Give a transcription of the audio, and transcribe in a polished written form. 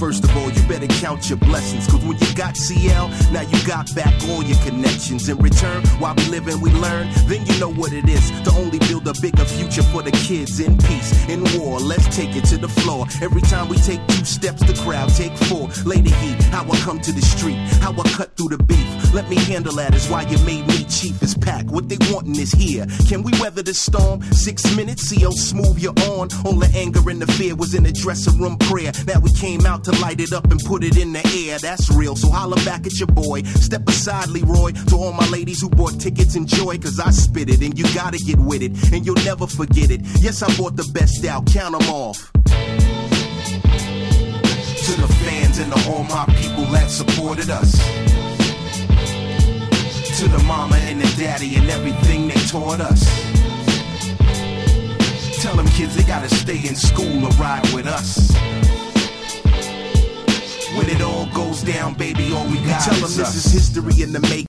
First of all, you better count your blessings, cause when you got CL, now you got back all your connections. In return, while we live and we learn, then you know what it is to only build a bigger future for the kids. In peace, in war, let's take it to the floor. Every time we take 2 steps, the crowd take 4. Lay the heat, how I come to the street, how I cut through the beef. Let me handle that, is why you made me chief as pack. What they wantin' is here. Can we weather the storm? 6 minutes, see how smooth you're on. All the anger and the fear was in the dressing room prayer. Now we came out to light it up and put it in the air. That's real, so holler back at your boy. Step aside, Leroy. To all my ladies who bought tickets, enjoy, cause I spit it, and you gotta get with it, and you'll never forget it. Yes, I bought the best out, count them off. To the fans and to all my people that supported us. To the mama and the daddy and everything they taught us. Tell them kids they gotta stay in school or ride with us. When it all goes down, baby, all we got is us. Tell them this is history in the making.